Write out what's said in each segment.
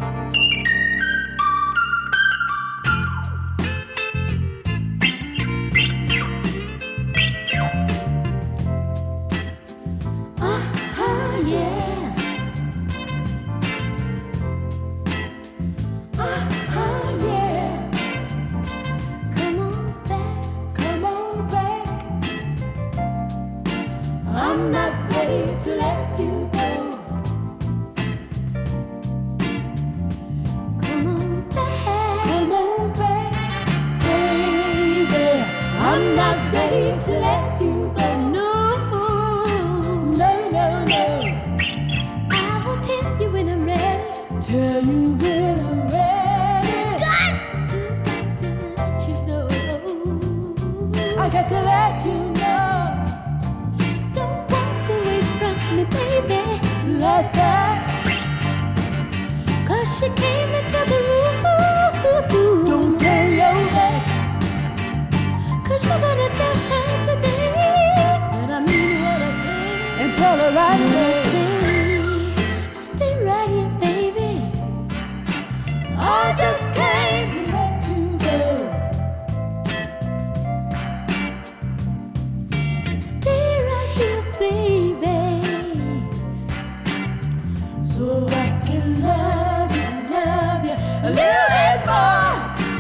I'm not ready to let you go. Come on back, baby. I'm not ready to let you go. No. I will tell you when I'm ready. Tell you when I'm ready. Got to let you know. I got to let you know. Baby, like that, 'cause she came into the room. Don't turn your back, 'cause you're gonna tell her today that I mean what I say, and tell her right away. Stay right here, baby. I just can't let you go. Stay right here, baby, so I can love you a little bit more.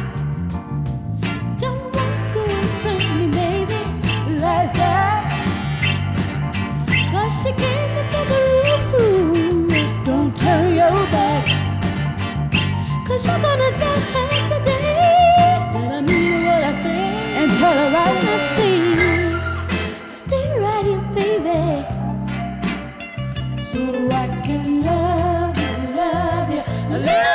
Don't walk away from me, baby, like that, 'cause she came into the room. Don't turn your back, 'cause you're gonna tell her today that I mean what I say, and tell her right what I see. Stay right here, baby, so I can love you a little